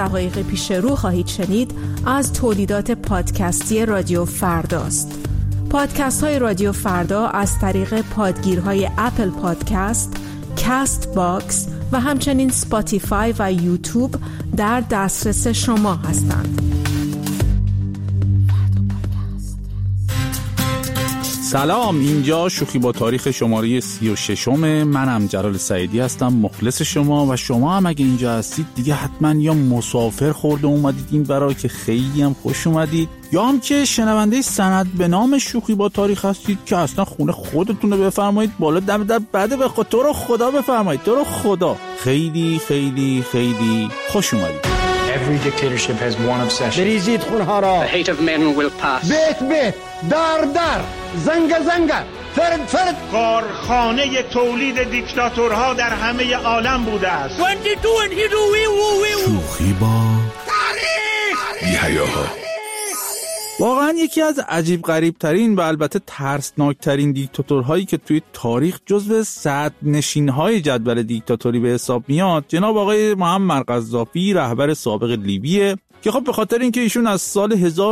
دقایق پیش رو خواهید شنید از تولیدات پادکستی رادیو فرداست. پادکست های رادیو فردا از طریق پادگیرهای اپل پادکست، کست باکس و همچنین سپاتیفای و یوتیوب در دسترس شما هستند. سلام، اینجا شوخی با تاریخ شماره 36. منم جلال سعیدی هستم، مخلص شما. و شما هم اگه اینجا هستید دیگه حتما یا مسافر خورده اومدید این برای که خیلی هم خوش اومدید، یا هم که شنونده سند به نام شوخی با تاریخ هستید که اصلا خونه خودتونه بفرمایید بالا دم در بعد به خود تو رو خدا بفرمایید، تو رو خدا خیلی خیلی خیلی خوش اومدید. Every dictatorship has one obsession. بریزید خونها را. The hate of men will pass. بیت بیت، در در، زنگ زنگ، فرد فرد. کارخانه تولید دیکتاتورها در همه عالم بوده است. 22 and here do we. شوخی با تاریخ. بی‌حیاها. واقعا یکی از عجیب غریب ترین و البته ترسناک ترین دیکتاتورهایی که توی تاریخ جزو صدرنشین‌های جدول دیکتاتوری به حساب میاد جناب آقای معمر قذافی، رهبر سابق لیبیه، که خب به خاطر اینکه ایشون از سال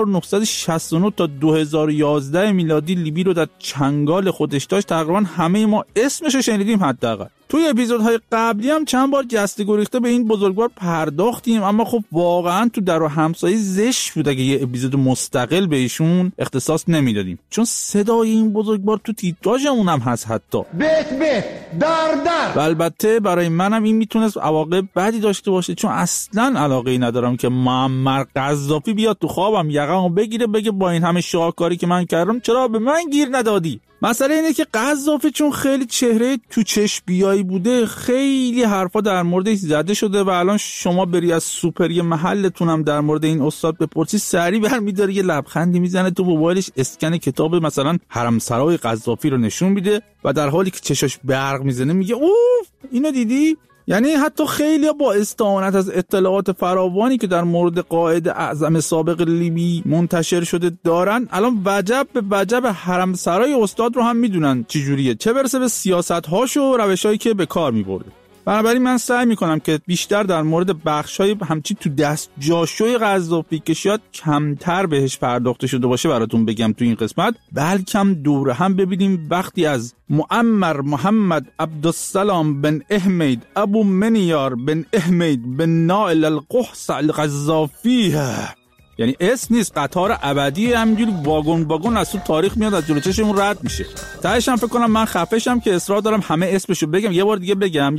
1969 تا 2011 میلادی لیبی رو در چنگال خودش داشت، تقریبا همه ما اسمش رو شنیدیم. حداقل توی اپیزودهای قبلی هم چند بار جسته گریخته به این بزرگوار پرداختیم، اما خب واقعا تو در و همسایه زشت بود اگه یه اپیزود مستقل به ایشون اختصاص نمیدادیم، چون صدای این بزرگوار تو تیتراژمون هم هست حتی. بیت بیت، در در. و البته برای منم این میتونست عواقب بدی داشته باشه، چون اصلا علاقه‌ای ندارم که معمر قذافی بیاد تو خوابم یقه‌مو بگیره بگه با این همه شاهکاری که من کردم چرا به من گیر ندادی. مسئله اینه که قذافی چون خیلی چهره تو چشم بیایی بوده، خیلی حرفا در موردش زده شده و الان شما بری از سوپری محلتونم در مورد این استاد بپرسی، سری برمی‌داره یه لبخندی میزنه تو موبایلش، اسکن کتاب مثلا حرمسرای قذافی رو نشون میده و در حالی که چشاش برق میزنه میگه اوف اینو دیدی؟ یعنی حتی خیلی با استعانت از اطلاعات فراوانی که در مورد قائد اعظم سابق لیبی منتشر شده دارن، الان وجب به وجب حرمسرای استاد رو هم میدونن چجوریه، چه برسه به سیاست‌هاش و روش‌هایی که به کار می‌برده. بنابراین من سعی میکنم که بیشتر در مورد بخشای همچی تو دست جاشوی قذافی که شاید کمتر بهش پرداخته شده باشه براتون بگم تو این قسمت، بلکم دوره هم ببینیم وقتی از معمر محمد عبدالسلام بن احمد ابو منیار بن احمد بن نائل القحص القذافی، یعنی اسم نیست، قطار ابدی، همینجوری واگن از تو تاریخ میاد از جلوی چشمون رد میشه. تهش هم فکر کنم من خفه‌شم که اصرار دارم همه اسمشو بگم. یه بار دیگه بگم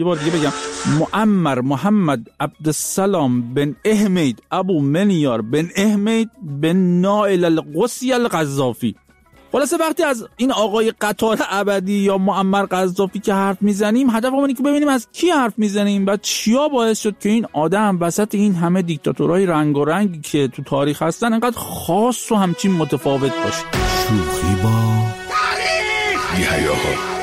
معمر محمد عبدالسلام بن احمد ابو منیار بن احمد بن نائل القحص القذافی. خلاصه وقتی از این آقای قطار ابدی یا معمر قذافی که حرف میزنیم، هدفمون اینه که ببینیم از کی حرف میزنیم و چیا باعث شد که این آدم وسط این همه دیکتاتورهای رنگ و رنگی که تو تاریخ هستن انقدر خاص و همچین متفاوت باشه. شوخی با تاریخ. بی‌حیاها.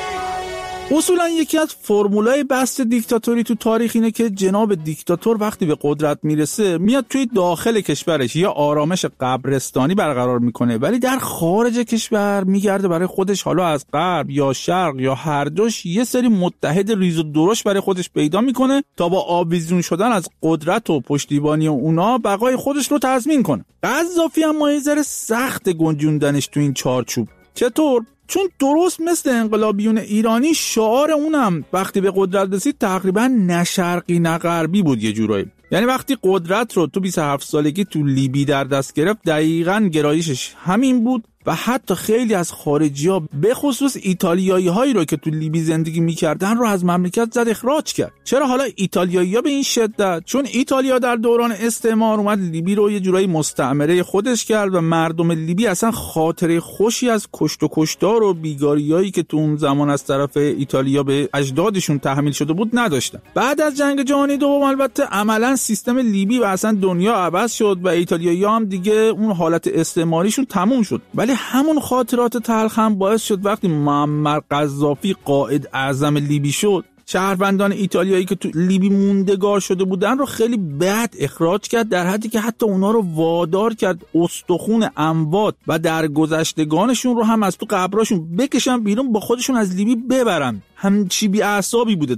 اصولا یکی از فرمولای بحث دیکتاتوری تو تاریخ اینه که جناب دیکتاتور وقتی به قدرت میرسه میاد توی داخل کشورش یا آرامش قبرستانی برقرار میکنه، ولی در خارج کشور میگرده برای خودش، حالا از غرب یا شرق یا هر دوش، یه سری متحد ریز و درشت برای خودش پیدا میکنه تا با آویزون شدن از قدرت و پشتیبانی اونا بقای خودش رو تضمین کنه. قذافی هم یه ذره سخت گنجوندنش تو این چارچوب. چطور؟ چون درست مثل انقلابیون ایرانی شعار اونم وقتی به قدرت رسید تقریبا نه شرقی نه غربی بود یه جورایی. یعنی وقتی قدرت رو تو 27 سالگی تو لیبی در دست گرفت دقیقاً گرایشش همین بود و حتی خیلی از خارجی‌ها به خصوص ایتالیایی‌هایی رو که تو لیبی زندگی می‌کردن رو از مملکت زد اخراج کرد. چرا حالا ایتالیایی‌ها به این شدت؟ چون ایتالیا در دوران استعمار اومد لیبی رو یه جورایی مستعمره خودش کرد و مردم لیبی اصلا خاطره خوشی از کشت و کشتار و بیگاریایی که تو اون زمان از طرف ایتالیا به اجدادشون تحمیل شده بود نداشتن. بعد از جنگ جهانی دوم البته عملاً سیستم لیبی و اصلا دنیا عوض شد و ایتالیایی‌ها هم دیگه اون حالت استعماریشون تموم شد. ولی همون خاطرات تلخ هم باعث شد وقتی معمر قذافی قائد اعظم لیبی شد، شهروندان ایتالیایی که تو لیبی موندگار شده بودن رو خیلی بد اخراج کرد، در حدی که حتی اونا رو وادار کرد استخون اموات و درگذشتگانشون رو هم از تو قبراشون بکشن بیرون با خودشون از لیبی ببرن. همچی بی اعصابی بوده طرف.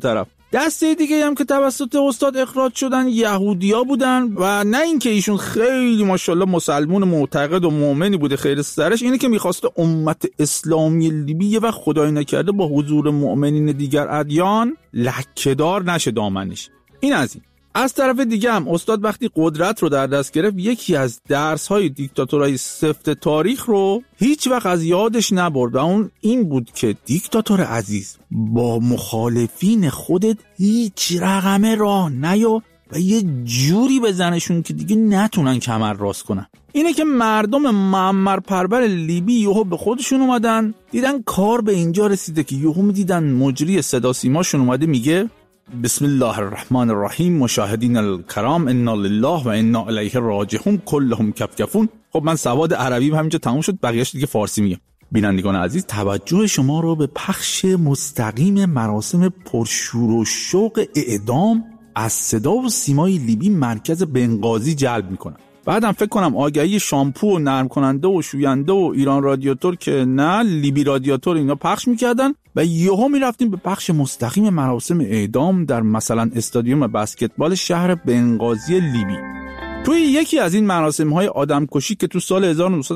دسته دیگه هم که توسط استاد اخراج شدن یهودیا بودن و نه اینکه ایشون خیلی ماشاءالله مسلمون معتقد و مؤمنی بوده خیر سرش، اینه که می‌خواسته امت اسلامی لیبی و خدای نکرده با حضور مؤمنین دیگر ادیان لکه‌دار نشه دامنش. این از طرف دیگه هم استاد وقتی قدرت رو در دست گرفت یکی از درس‌های دیکتاتورای سفت تاریخ رو هیچ وقت از یادش نبرد و اون این بود که دیکتاتور عزیز با مخالفین خودت هیچ رقمه راه نیا و یه جوری بزنشون که دیگه نتونن کمر راست کنن. اینه که مردم معمر پرور لیبی یهو به خودشون اومدن، دیدن کار به اینجا رسیده که یهو میدیدن مجری صدا سیماشون اومده میگه بسم الله الرحمن الرحیم مشاهدین الکرام انا لله و انا الیه راجعون کلهم کفکفون. خب من سواد عربیم همینجا تموم شد، بقیه‌اش دیگه فارسی میگم. بینندگان عزیز، توجه شما رو به پخش مستقیم مراسم پرشور و شوق اعدام از صدا و سیمای لیبی مرکز بنغازی جلب میکنم. بعدم فکر کنم آگهی شامپو و نرم کننده و شوینده و ایران رادیاتور که نه لیبی رادیاتور اینا پخش میکردن و یهو میرفتیم به پخش مستقیم مراسم اعدام در مثلا استادیوم بسکتبال شهر بنغازی لیبی. توی یکی از این مراسم‌های آدمکشی که تو سال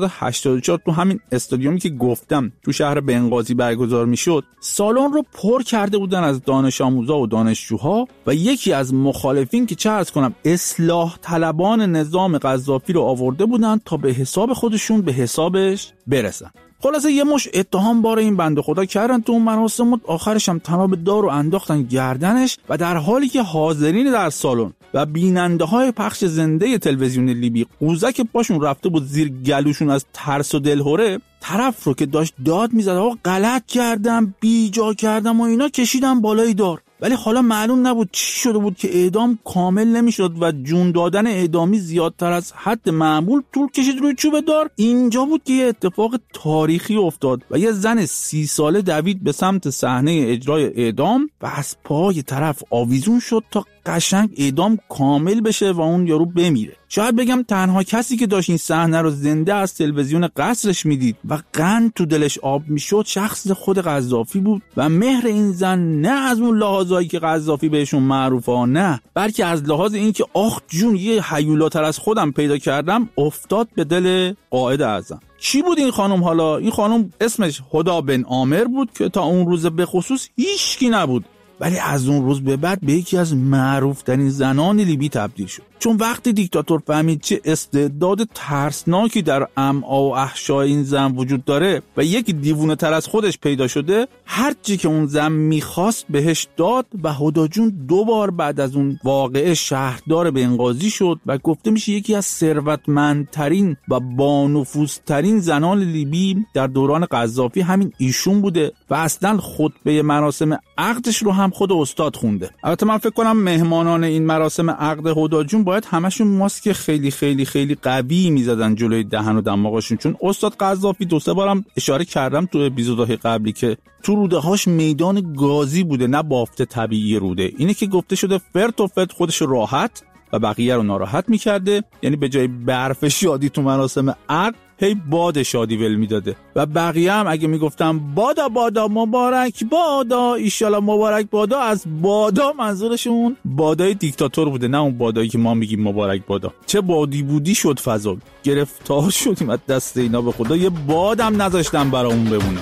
1984 تو همین استادیومی که گفتم تو شهر بنغازی برگزار میشد، سالن رو پر کرده بودن از دانش آموزا و دانشجوها و یکی از مخالفین که چه عرض کنم اصلاح طلبان نظام قذافی رو آورده بودن تا به حساب خودشون به حسابش برسن. خلاصه یه مش اتهام بار این بنده خدا کردن تو اون مراسم و آخرش هم تناب دار رو انداختن گردنش و در حالی که حاضرین در سالن و بیننده های پخش زنده تلویزیون لیبی قوزک پاشون رفته بود زیر گلوشون از ترس و دلهوره، طرف رو که داشت داد میزد آقا غلط کردم بیجا کردم و اینا کشیدن بالای دار. ولی حالا معلوم نبود چی شده بود که اعدام کامل نمیشد و جون دادن اعدامی زیادتر از حد معمول طول کشید روی چوب دار. اینجا بود که یه اتفاق تاریخی افتاد و یه زن 30 ساله دوید به سمت صحنه اجرای اعدام و از پای طرف آویزون شد تا قشنگ اعدام کامل بشه و اون یارو بمیره. شاید بگم تنها کسی که داشت این صحنه رو زنده از تلویزیون قصرش میدید و قند تو دلش آب میشد شخص خود قذافی بود و مهر این زن نه از اون لحاظایی که قذافی بهشون معروفه نه، بلکه از لحاظ این که آخ جون یه هیولاتر از خودم پیدا کردم افتاد به دل قائد اعظم. چی بود این خانم؟ حالا این خانم اسمش هدا بن عامر بود که تا اون روز به خصوص هیچکی نبود، ولی از اون روز به بعد به یکی از معروف‌ترین زنان لیبی تبدیل شد. چون وقتی دیکتاتور فهمید چه استعداد ترسناکی در امعا و احشای این زن وجود داره و یکی دیوونه تر از خودش پیدا شده، هر چی که اون زن میخواست بهش داد و هدا جون 2 بار بعد از اون واقعه شهردار بنغازی شد و گفته میشه یکی از ثروتمندترین و بانفوذترین زنان لیبی در دوران قذافی همین ایشون بوده و اصلا خطبه مراسم عقدش رو هم خود استاد خونده. البته من فکر کنم مهمانان این مراسم عقد هدا جون باید همشون ماسک خیلی خیلی خیلی قوی میزدن جلوی دهن و دماغشون، چون استاد قذافی 2-3 بارم اشاره کردم تو اپیزودهای قبلی که تو روده هاش میدان گازی بوده نه بافت طبیعی روده. اینه که گفته شده فرد و فرد خودش راحت و بقیه رو ناراحت میکرده، یعنی به جای برف شادی تو مراسم عقد هی باد شادی ول میداده و بقیه هم اگه میگفتم بادا بادا مبارک بادا ایشالا مبارک بادا، از بادا منظورشون بادای دیکتاتور بوده نه اون بادایی که ما میگیم مبارک بادا. چه بادی بودی شد فضا، گرفتار شدیم از دست اینا، به خدا یه بادم نذاشتن برامون بمونه.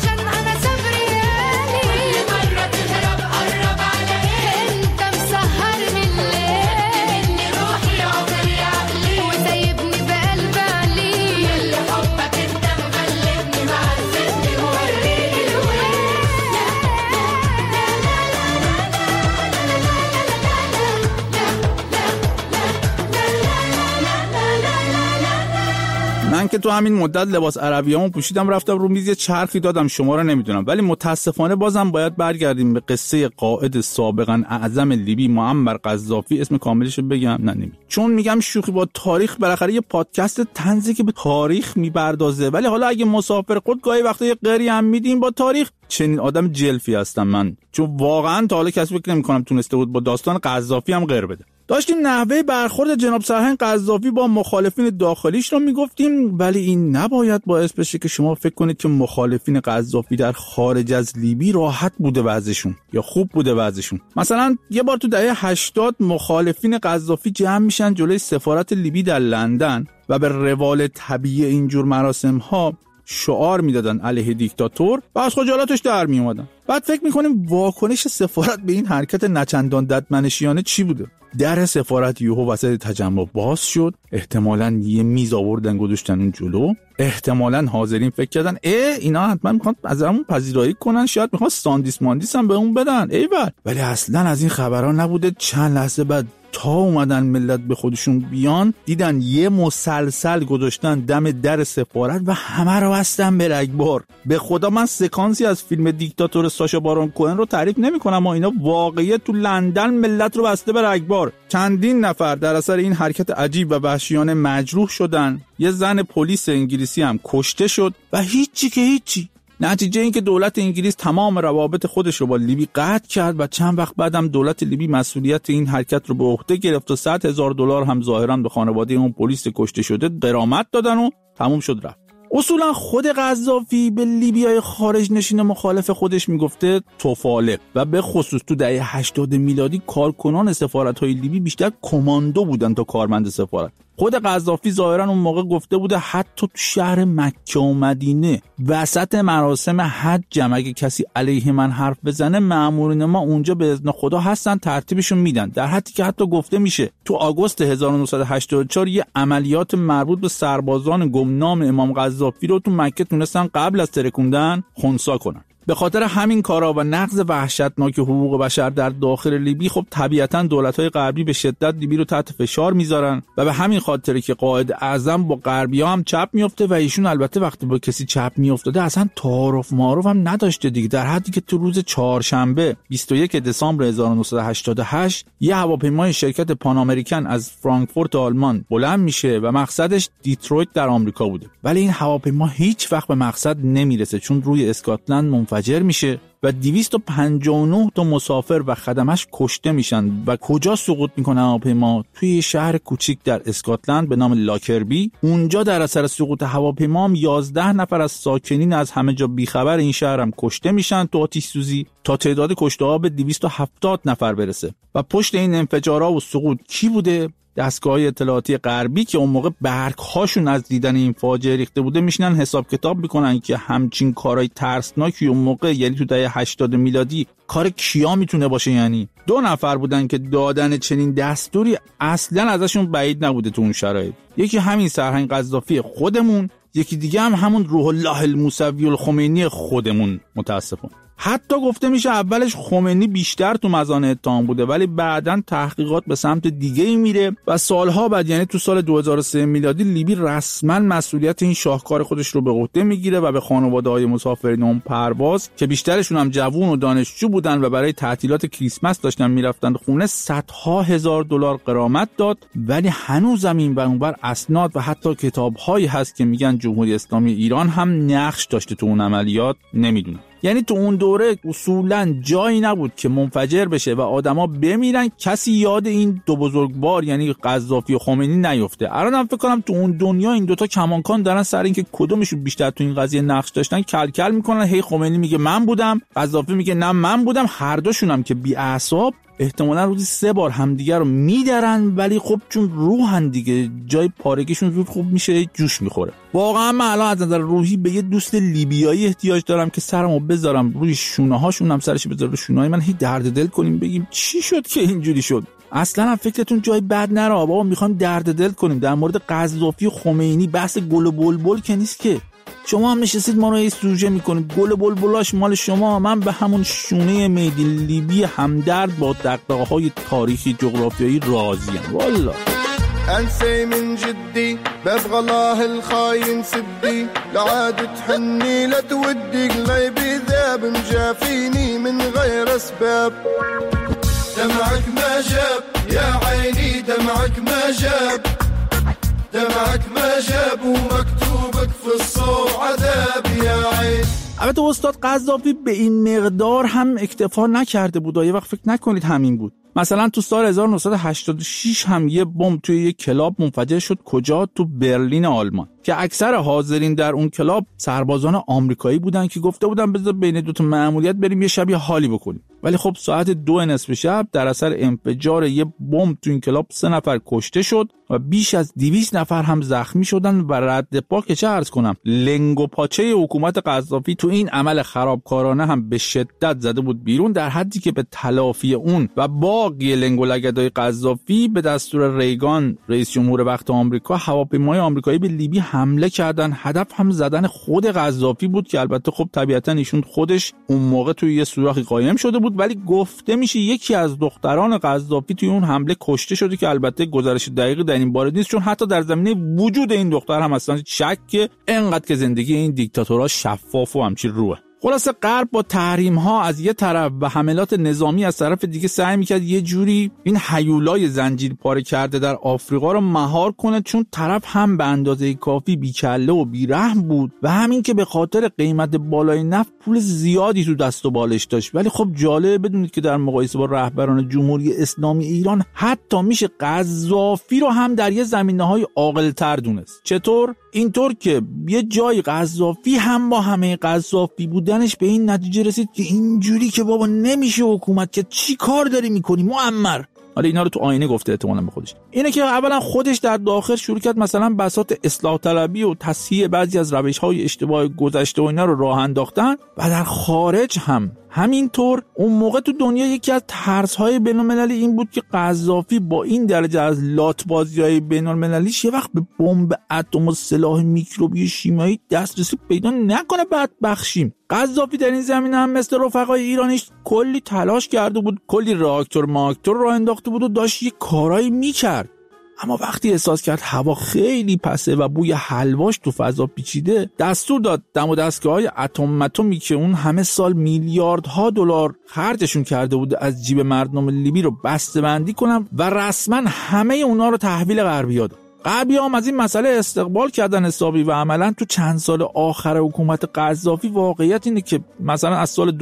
سهر که تو همین مدت لباس عربیامو پوشیدم رفتم رو میز یه چرخی دادم، شما رو نمیدونم، ولی متاسفانه بازم باید برگردیم به قصه قائد سابقا اعظم لیبی معمر قذافی. اسم کاملش رو بگم؟ نه چون میگم شوخی با تاریخ، بالاخره یه پادکست طنزی که به تاریخ میپردازه، ولی حالا اگه مسافر خود گاهی وقتا یه قری هم میدیم با تاریخ، چنین آدم جلفی هستم من، چون واقعا تا حالا کسی فکر نمی‌کنم تونسته بود با داستان قذافی هم غر بده. داشتیم نحوه برخورد جناب سرهنگ قذافی با مخالفین داخلیش رو میگفتیم، ولی این نباید باعث بشه که شما فکر کنید که مخالفین قذافی در خارج از لیبی راحت بوده وضعشون یا خوب بوده وضعشون. مثلا یه بار تو دهه 80 مخالفین قذافی جمع میشن جلوی سفارت لیبی در لندن و به روال طبیعی اینجور مراسم ها شعار میدادن علیه دیکتاتور و از خجالتش در می اومدن. بعد فکر میکنیم واکنش سفارت به این حرکت نچندان ددمنشیانه چی بوده؟ در سفارت یهو وسط تجمع باز شد، احتمالاً یه میز آوردن گذاشتن اون جلو، احتمالاً حاضرین فکر کردن اینا حتما میخوان از همون پذیرایی کنن، شاید میخوان ساندیس ماندیس هم به اون بدن، ولی اصلاً از این خبرها نبوده. چند لحظه بعد تا اومدن ملت به خودشون بیان، دیدن یه مسلسل گذاشتن دم در سفارت و همه رو بستن به رگبار. به خدا من سکانسی از فیلم دیکتاتور ساشا بارون کوهن رو تعریف نمی‌کنم، اما اینا واقعیت تو لندن ملت رو بسته به رگبار. چندین نفر در اثر این حرکت عجیب و وحشیانه مجروح شدن، یه زن پلیس انگلیسی هم کشته شد و هیچی. نتیجه این که دولت انگلیس تمام روابط خودش رو با لیبی قطع کرد و چند وقت بعدم دولت لیبی مسئولیت این حرکت رو به عهده گرفت و $100,000 هم ظاهراً به خانواده اون پلیس کشته شده غرامت دادن و تموم شد رفت. اصولا خود قذافی به لیبیای خارج نشین مخالف خودش میگفته توفاله و به خصوص تو دهه 80 میلادی کارکنان سفارت‌های لیبی بیشتر کماندو بودن تا کارمند سفارت. خود قذافی ظاهرا اون موقع گفته بوده حتی تو شهر مکه و مدینه وسط مراسم حج اگه کسی علیه من حرف بزنه، مأمورین ما اونجا به اذن خدا هستن ترتیبشون میدن. در حدی که حتی گفته میشه تو آگوست 1984 یه عملیات مربوط به سربازان گمنام امام قذافی رو تو مکه تونستن قبل از ترکوندن خنثی کنن. به خاطر همین کارا و نقض وحشتناک حقوق بشر در داخل لیبی، خب طبیعتاً دولت‌های غربی به شدت لیبی رو تحت فشار میذارن و به همین خاطره که قائد اعظم با غربی‌ها هم چپ میفته و ایشون البته وقتی با کسی چپ میافتاده اصلا تعارف معارف هم نداشته دیگه، در حدی که تو روز چهارشنبه 21 دسامبر 1988 یه هواپیمای شرکت پان امریکن از فرانکفورت آلمان بلند میشه و مقصدش دیترویت در آمریکا بوده، ولی این هواپیما هیچ وقت به مقصد نمیرسه چون روی اسکاتلند منفجر میشه و 259 تا مسافر و خدمش کشته میشن. و کجا سقوط میکنه هواپیما؟ توی شهر کوچیک در اسکاتلند به نام لاکربی. اونجا در اثر سقوط هواپیما 11 نفر از ساکنین از همه جا بیخبر این شهر هم کشته میشن تو آتش سوزی تا تعداد کشته‌ها به 270 نفر برسه. و پشت این انفجارها و سقوط کی بوده؟ دستگاه اطلاعاتی غربی که اون موقع برگ‌هاشون از دیدن این فاجعه ریخته بوده میشنن حساب کتاب میکنن که همچین کارهای ترسناکی اون موقع، یعنی تو دهه 80 میلادی، کار کیا میتونه باشه؟ یعنی 2 نفر بودن که دادن چنین دستوری اصلا ازشون بعید نبوده تو اون شرایط. یکی همین سرهنگ قذافی خودمون، یکی دیگه هم همون روح الله الموسوی الخمینی خودمون. متاسفانه حتی گفته میشه اولش خمینی بیشتر تو مزان اتهام بوده، ولی بعداً تحقیقات به سمت دیگه ای میره و سالها بعد، یعنی تو سال 2003 میلادی، لیبی رسما مسئولیت این شاهکار خودش رو به عهده میگیره و به خانواده‌های مسافرین اون پرواز که بیشترشون هم جوون و دانشجو بودن و برای تعطیلات کریسمس داشتن میرفتن خونه، صدها هزار دلار غرامت داد. ولی هنوزم این اونور اسناد و حتی کتاب‌هایی هست که میگن جمهوری اسلامی ایران هم نقش داشته تو اون عملیات، نمیدونم. یعنی تو اون دوره اصولاً جایی نبود که منفجر بشه و آدما بمیرن کسی یاد این دو بزرگوار یعنی قذافی و خمینی نیفته. الانم فکر کنم تو اون دنیا این دوتا کمانکان دارن سر این که کدومشون بیشتر تو این قضیه نقش داشتن کلکل میکنن. هی خمینی میگه من بودم، قذافی میگه نه من بودم. هر دوشون هم که بی اعصاب احتمالاً روزی 3 بار همدیگه رو میدرن، ولی خب چون روحن دیگه، جای پارگیشون زود خوب میشه، جوش میخوره. واقعا من الان از نظر روحی به یه دوست لیبیایی احتیاج دارم که سرمو بذارم روی شونه هاشون، هم سرش بذاره روی شونه های من، هی درد دل کنیم بگیم چی شد که اینجوری شد. اصلا هم فکرتون جای بد نره بابا، میخوایم درد دل کنیم در مورد قذافی و خمینی. بحث گل و بلبل که نیست که. شما هم نشستید ما رو یه سوژه میکنید، گل و بلبلاش مال شما، من به همون شونه میدی لیبی همدرد با دغدغه‌های تاریخی جغرافیایی راضیم. والله أنسي من جدي ببغى الله الخاين سدي لعاد تحني لا تودي قلبي ذاب مجافيني من غير أسباب دمعك ما جاب يا عيني دمعك ما جاب دمعك ما جاب ومكتوبك في الصوت عذاب يا عين. البته استاد قذافی به این مقدار هم اکتفا نکرده بود. یه وقت فکر نکنید همین بود. مثلا تو سال 1986 هم یه بمب توی یه کلاب منفجر شد. کجا؟ تو برلین آلمان، که اکثر حاضرین در اون کلاب سربازان آمریکایی بودن که گفته بودن بذار بین دو تا مأموریت بریم یه شب یه حالی بکنیم. ولی خب ساعت 2 شب در اثر انفجار یه بمب تو این کلاب 3 نفر کشته شد و بیش از 200 نفر هم زخمی شدن و رد پا که چه عرض کنم، لنگ و پاچه حکومت قذافی تو این عمل خرابکارانه هم به شدت زده بود بیرون، در حدی که به تلافی اون و باقی لنگ و لگدای قذافی به دستور ریگان رئیس جمهور وقت آمریکا هواپیمای آمریکایی به لیبی حمله کردن. هدف هم زدن خود قذافی بود که البته خب طبیعتا ایشون خودش اون موقع توی یه سوراخی قایم شده بود، ولی گفته میشه یکی از دختران قذافی توی اون حمله کشته شده که البته گزارش دقیق در این باره نیست، چون حتی در زمینه وجود این دختر هم اصلا شک، انقدر که زندگی این دیکتاتورها شفاف و همچین روه. خلاصه غرب با تحریم ها از یه طرف و حملات نظامی از طرف دیگه سعی میکرد یه جوری این هیولای زنجیر پاره کرده در آفریقا رو مهار کنه، چون طرف هم به اندازه کافی بیکله و بیرحم بود و همین که به خاطر قیمت بالای نفت پول زیادی تو دست و بالش داشت. ولی خب جالبه بدونید که در مقایسه با رهبران جمهوری اسلامی ایران حتی میشه قذافی رو هم در یه زمینه‌های عاقل‌تر دونست. چطور؟ اینطور که یه جای قذافی هم با همه قذافی بودنش به این نتیجه رسید که اینجوری که بابا نمیشه حکومت، که چی کار داری میکنی معمر. حالا اینا رو تو آینه گفته احتمالاً به خودش. اینه که اولا خودش در داخل شروع کرد مثلا بساط اصلاح طلبی و تصحیح بعضی از روش‌های اشتباه گذشته و اینا رو راه انداختن، و در خارج هم همینطور. اون موقع تو دنیا یکی از ترس‌های بین‌المللی این بود که قذافی با این درجه از لات‌بازی‌های بین‌المللیش یه وقت به بمب اتم و سلاح میکروبی شیمیایی دسترسی پیدا نکنه بعد بخشیم. قذافی در این زمینه هم مثل رفقای ایرانیش کلی تلاش کرده بود، کلی راکتور راه انداخته بود و داشت یه کارایی میکرد. اما وقتی احساس کرد هوا خیلی پسه و بوی حلواش تو فضا پیچیده، دستور داد دم و دستگاه‌های اتمی که اون همه سال میلیاردها دلار خرجشون کرده بود از جیب مردم لیبی رو بسته‌بندی کنن و رسما همه اونا رو تحویل غربی‌ها داد. غربی هم از این مسئله استقبال کردن حسابی و عملا تو چند سال آخر حکومت قذافی واقعیت اینه که مثلا از سال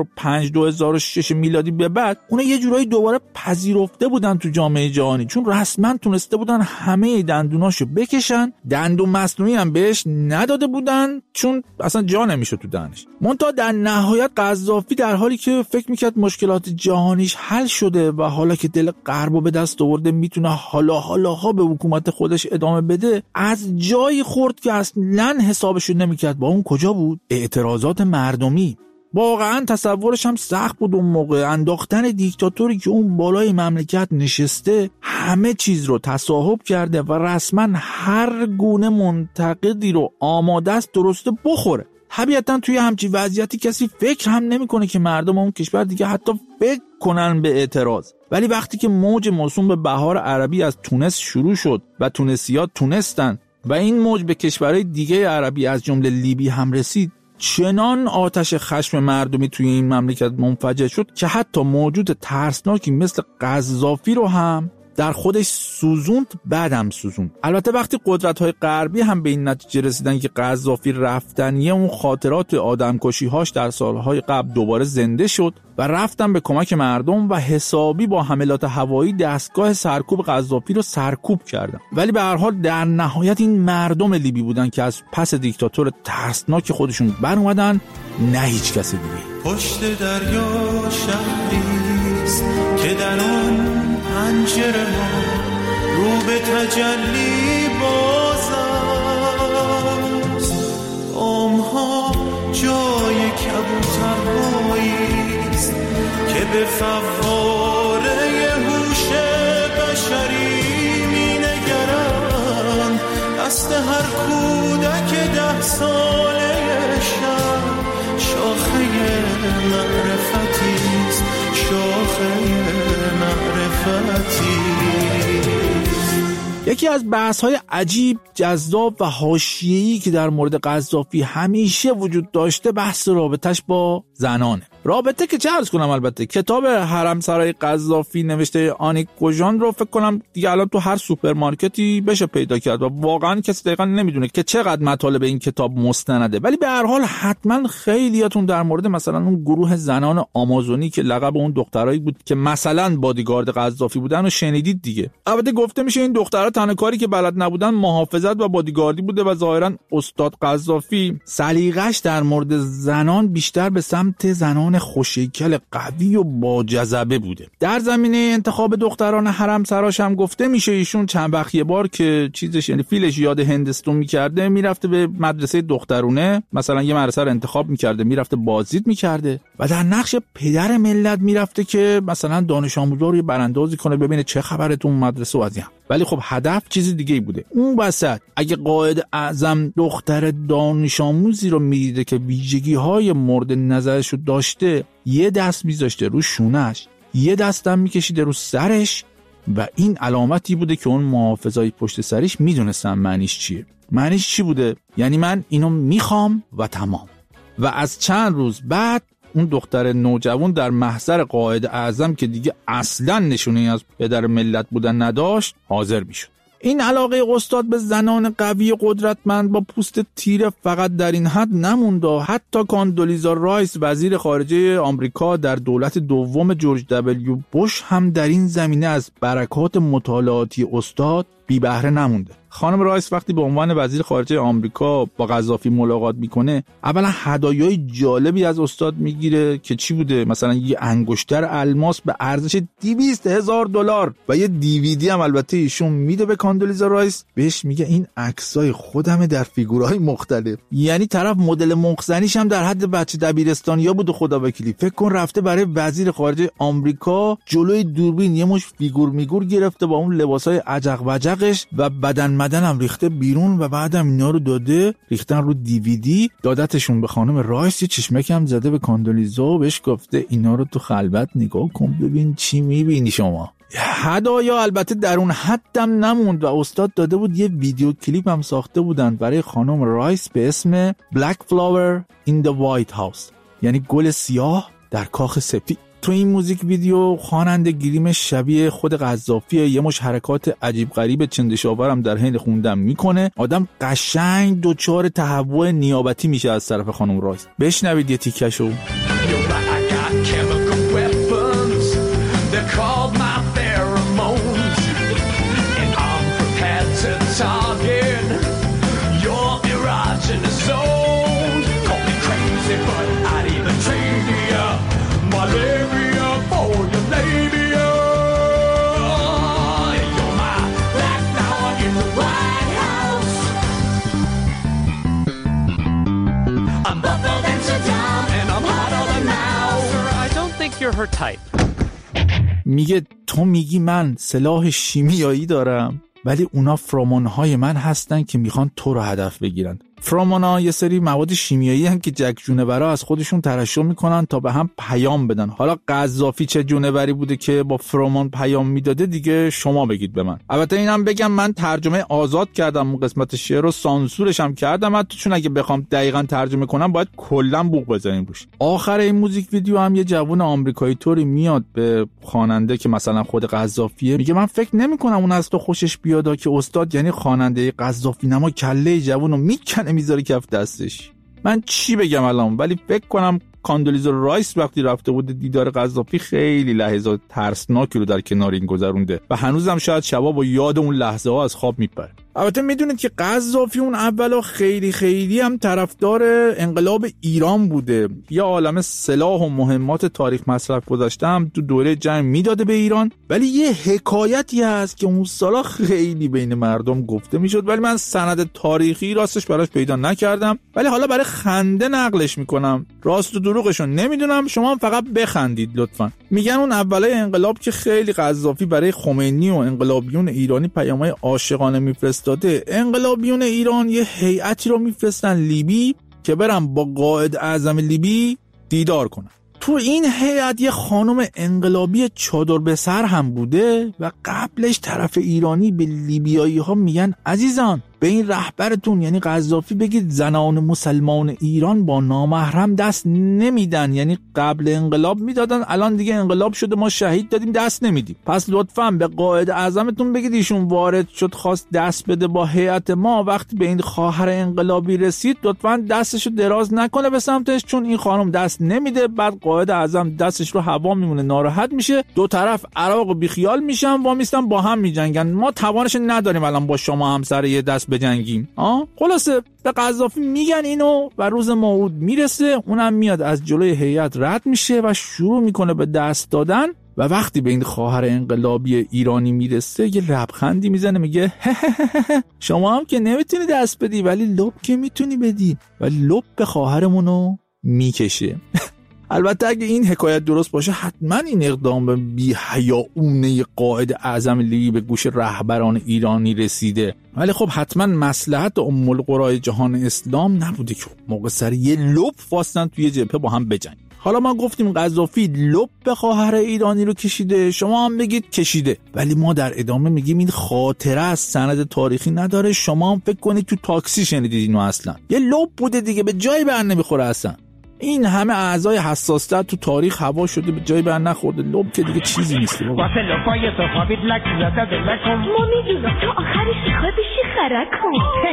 2005-2006 میلادی به بعد اونا یه جورایی دوباره پذیرفته بودن تو جامعه جهانی، چون رسما تونسته بودن همه دندوناشو بکشن. دندون مصنوعی هم بهش نداده بودن چون اصلا جا نمیشد تو دهنش. منتها در نهایت قذافی در حالی که فکر میکرد مشکلات جهانیش حل شده و حالا که دل غربو به دست آورده میتونه حالاها به حکومت خودش ادامه بده، از جایی خورد که اصلا حسابشو نمیکرد. با اون کجا بود؟ اعتراضات مردمی. واقعا تصورش هم سخت بود اون موقع. انداختن دیکتاتوری که اون بالای مملکت نشسته همه چیز رو تصاحب کرده و رسما هر گونه منتقدی رو آماده است درسته بخوره. طبیعتا توی همچین وضعیتی کسی فکر هم نمیکنه که مردم اون کشور دیگه حتی فکر کنن به اعتراض. ولی وقتی که موج موسوم به بهار عربی از تونس شروع شد و تونسی‌ها تونستن و این موج به کشورهای دیگه عربی از جمله لیبی هم رسید، چنان آتش خشم مردمی توی این مملکت منفجر شد که حتی موجود ترسناکی مثل قذافی رو هم در خودش سوزوند، بعدم سوزوند. البته وقتی قدرت‌های غربی هم به این نتیجه رسیدن که قذافی رفتنیه، اون خاطرات آدمکشی‌هاش در سالهای قبل دوباره زنده شد و رفتن به کمک مردم و حسابی با حملات هوایی دستگاه سرکوب قذافی رو سرکوب کردن. ولی به هر حال در نهایت این مردم لیبی بودن که از پس دیکتاتور ترسناک خودشون بر اومدن، نه هیچ کس دیگه. پشت دریا شهریست که در آن پنجره ها رو به تجلی باز است، بامها جای کبوترهاییست که به فواره هوش بشری می نگرند. دست هر کودک 10 ساله شب شاخه معرفتیست، شاخه معرفتی. یکی از بحث‌های عجیب، جذاب و حاشیه‌ای که در مورد قذافی همیشه وجود داشته بحث رابطش با زنانه. رابطه که چه عرض کنم، البته کتاب حرمسرای قذافی نوشته آنیک کوژان رو فکر کنم دیگه الان تو هر سوپرمارکتی بشه پیدا کرد و واقعا کسی دقیقاً نمیدونه که چقدر مطالب این کتاب مستنده، ولی به هر حال حتما خیلیاتون در مورد مثلا اون گروه زنان آمازونی که لقب اون دخترایی بود که مثلا بادیگارد قذافی بودن و شنیدید دیگه. البته گفته میشه این دخترها تنها کاری که بلد نبودن محافظت و بادیگاردی بوده و ظاهرا استاد قذافی سلیقش در مورد زنان بیشتر به سمت زنان خوش‌هیکل قوی و با جذبه بوده. در زمینه انتخاب دختران حرمسراش هم گفته میشه ایشون چند وقت یه بار که چیزش یعنی فیلش یاد هندستون میکرده میرفته به مدرسه دخترونه، مثلا یه مدرسه رو انتخاب میکرده میرفته بازدید میکرده و در نقش پدر ملت میرفته که مثلا دانش آموزا رو براندازی کنه ببینه چه خبره تو مدرسه و از این. ولی خب هدف چیز دیگه ای بوده. اون وسط اگه قائد اعظم دختر دانش آموزی رو میدیده که ویژگی‌های مورد نظرش رو داشته، یه دست میذاشته رو شونش، یه دستم میکشیده رو سرش و این علامتی بوده که اون محافظای پشت سرش میدونستن معنیش چیه. معنیش چی بوده؟ یعنی من اینو میخوام و تمام. و از چند روز بعد اون دختر نوجوان در محضر قائد اعظم که دیگه اصلاً نشونه‌ای از پدر ملت بودن نداشت حاضر میشد. این علاقه استاد به زنان قوی قدرتمند با پوست تیره فقط در این حد نموند. حتی کاندولیزا رایس وزیر خارجه آمریکا در دولت دوم جورج دبلیو بوش هم در این زمینه از برکات مطالعاتی استاد بی بهره نمونده. خانم رایس وقتی به عنوان وزیر خارجه آمریکا با قذافی ملاقات میکنه، اولا هدایای جالبی از استاد میگیره که چی بوده؟ مثلا یه انگشتر الماس به ارزش $200,000 و یه دیویدی هم البته ایشون میده به کاندولیزا رایس، بهش میگه این عکسای خودمه در فیگورهای مختلف. یعنی طرف مدل مخزنیش هم در حد بچه دبیرستانیا بود. خدا وکیلی فکر کن رفته برای وزیر خارجه آمریکا جلوی دوربین یه مش فیگور میگور گرفته با اون لباسای عجق وجقش و بدنم ریخته بیرون و بعدم اینا رو داده ریختن رو دیویدی، دادتشون به خانم رایس. یه چشمک هم زده به کاندولیزا و بهش گفته اینا رو تو خلوت نگاه کن ببین چی میبینی شما. هدایا البته در اون حدم نموند و استاد داده بود یه ویدیو کلیپ هم ساخته بودن برای خانم رایس به اسم Black Flower in the White House، یعنی گل سیاه در کاخ سپید. تو این موزیک ویدیو خواننده گریم شبیه خود قذافیه، یه مش حرکات عجیب غریب چندشاورم در حین خوندن میکنه. آدم قشنگ دوچار تهوع نیابتی میشه از طرف خانم رایس. بشنوید یه تیکشو. Her type. میگه تو میگی من سلاح شیمیایی دارم ولی اونا فرامونهای من هستن که میخوان تو رو هدف بگیرن. فرامونا یه سری مواد شیمیایی هستن که جک جونورا از خودشون ترشح میکنن تا به هم پیام بدن. حالا قذافی چه جونوری بوده که با فرامون پیام میداده دیگه شما بگید به من. البته اینم بگم من ترجمه آزاد کردم اون قسمت شعر رو، سانسورش هم کردم حتی، چون اگه بخوام دقیقاً ترجمه کنم باید کلا بوق بزنیم روش. آخر این موزیک ویدیو هم یه جوون آمریکایی طوری میاد به خواننده که مثلا خود قذافیه، میگه من فکر نمی‌کنم اون از تو خوشش بیاد که استاد یعنی خواننده قذافی نما کله جوونو میکنه میذاره کف دستش. من چی بگم الان، ولی فکر کنم کاندولیزا رایس وقتی رفته بود دیدار قذافی خیلی لحظات ترسناکی رو در کنار این گذرونده و هنوزم شاید شبا با یاد اون لحظه ها از خواب میپره. البته میدونید که قذافی اون اولا خیلی هم طرفدار انقلاب ایران بوده. یه عالمه سلاح و مهمات تاریخ مصرف گذاشته هم تو دوره جنگ میداده به ایران، ولی یه حکایتی هست که اون سالا خیلی بین مردم گفته میشد ولی من سند تاریخی راستش براش پیدا نکردم، ولی حالا برای خنده نقلش میکنم. راست و دروغشو نمیدونم، شما هم فقط بخندید لطفا. میگن اون اولای انقلاب که خیلی قذافی برای خمینی و انقلابیون ایرانی پیامای عاشقانه میفرستاده، انقلابیون ایران یه هیئتی رو میفرستن لیبی که برن با قائد اعظم لیبی دیدار کنن. تو این هیئت یه خانم انقلابی چادر به سر هم بوده و قبلش طرف ایرانی به لیبیایی ها میگن عزیزان به این رهبرتون یعنی قذافی بگید زنان مسلمان ایران با نامحرم دست نمیدن، یعنی قبل انقلاب میدادن الان دیگه انقلاب شده ما شهید دادیم دست نمیدیم، پس لطفاً به قائد اعظمتون بگید ایشون وارد شد خواست دست بده با هیئت ما، وقتی به این خواهر انقلابی رسید لطفاً دستشو دراز نکنه به سمتش چون این خانم دست نمیده، بعد قائد اعظم دستش رو هوا میمونه ناراحت میشه، دو طرف عراق و بیخیال میشن وامیستن با هم میجنگن، ما توانش نداریم الان با شما هم سر یه دست بجنگیم. خلاصه به قذافی میگن اینو و روز موعود میرسه، اونم میاد از جلوی هیئت رد میشه و شروع میکنه به دست دادن و وقتی به این خواهر انقلابی ایرانی میرسه یه لبخندی میزنه میگه شما هم که نمیتونی دست بدی ولی لب که میتونی بدی و لب به خواهرمونو میکشه. البته اگه این حکایت درست باشه حتما این اقدام به بی‌حیاؤونه قائد اعظم لیبی به گوش رهبران ایرانی رسیده، ولی خب حتما مصلحت ام القرى جهان اسلام نبوده که موقع سر یه لب فاستن توی جبهه با هم بجنگن. حالا ما گفتیم قذافی لب به خواهر ایرانی رو کشیده، شما هم بگید کشیده، ولی ما در ادامه میگیم این خاطره از سند تاریخی نداره، شما هم فکر کنید تو تاکسی شنیدید اینو، اصلا یه لب بوده دیگه به جایی بر نمیخوره اصلا. این همه اعضای حساس‌تر تو تاریخ هوا شده به جایی بر نخورده، لب که دیگه چیزی نیست. واسه لپای تو خوابید لک زده دلکم ما میدونم تو آخرش میخوای بشی خرکم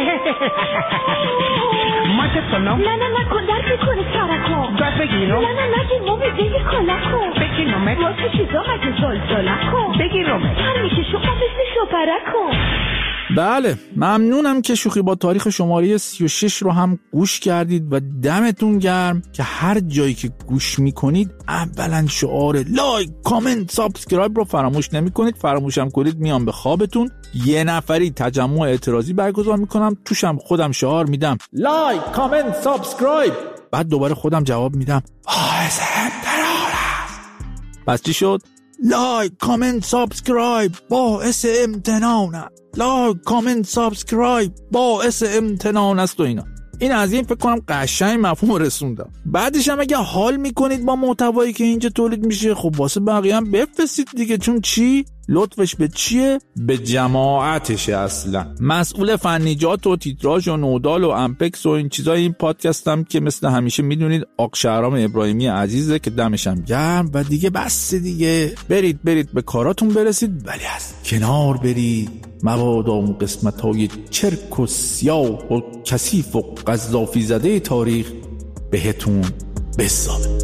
ماشه کنم نه کن در بکنه سرکم دست بگیرم نه نگیر ما بزیدی کلکم بگیرمت ما تو چیزا مگه زلزلکم بگیرمت هر میشه شما بزی شپرکم. بله ممنونم که شوخی با تاریخ شماره 36 رو هم گوش کردید و دمتون گرم که هر جایی که گوش میکنید اولا شعار لایک کامنت سابسکرایب رو فراموش نمیکنید، فراموشم کنید میام به خوابتون. یه نفری تجمع اعتراضی برگزار میکنم توشم خودم شعار میدم لایک کامنت سابسکرایب، بعد دوباره خودم جواب میدم باعث امتنان است. پس چی شد؟ لایک کامنت سابسکرایب باعث امتنان است، لایک کامنت سابسکرایب باعث امتنان است و اینا. این از این فکر کنم قشنگ مفهوم رسوندم. بعدش هم اگه حال میکنید با محتوایی که اینجا تولید میشه خب واسه بقیه هم بفرستید دیگه، چون چی؟ لطفش به چیه؟ به جماعتشه. اصلا مسئول فنیجات و تیتراژ و نودال و امپکس و این چیزای این پادکستم که مثل همیشه میدونید آق شهرام ابراهیمی عزیزه که دمشم گرم و دیگه بس دیگه، برید به کاراتون برسید ولی از کنار برید مبادا اون قسمت‌های چرک و سیاه و کثیف و قذافی زده تاریخ بهتون بسابه.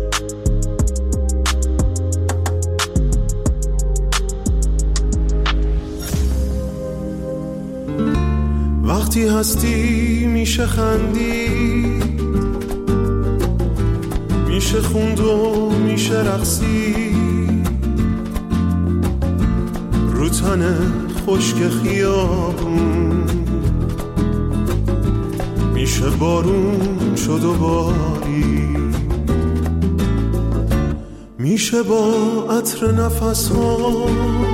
وقتی هستی میشه خندید، میشه خوند و میشه رقصید، رو تن خشک خیابون میشه بارون شد و باری، میشه با عطر نفسات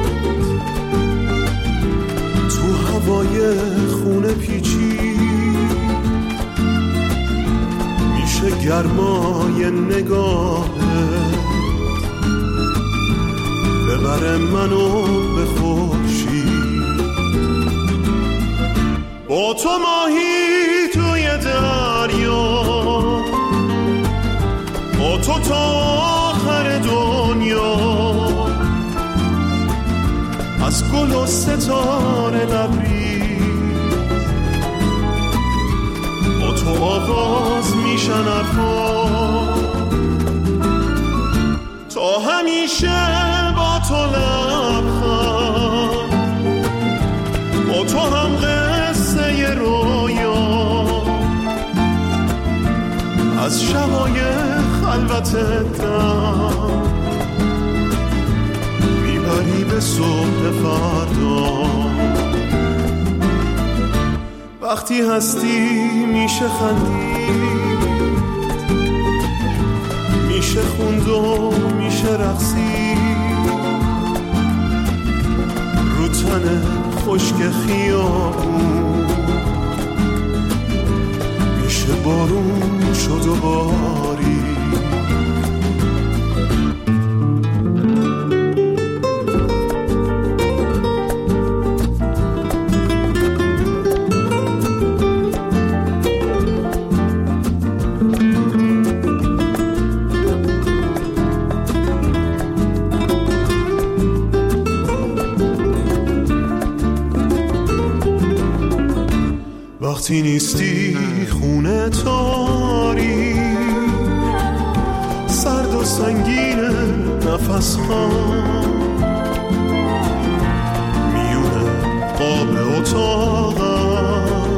تو هوای خونه پیچی، میشه گرمای نگاهت ببره منو به خورشید، با تو ماهی توی دریا، با تو تا آخر دنیا، از گل و ستاره لبریز، با تو آغاز میشن حرفا، تا همیشه با تو لبخند، با تو هم قصه رویا، از شبای خلوت دم میبری به صبح فردا. وقتی هستی میشه خندید، میشه خوند و میشه رقصید، رو تن خشک خیابون میشه بارون شد و باری، وقتی نیستی خونه تاری سرد و سنگین نفس ها میونه قاب اتاقم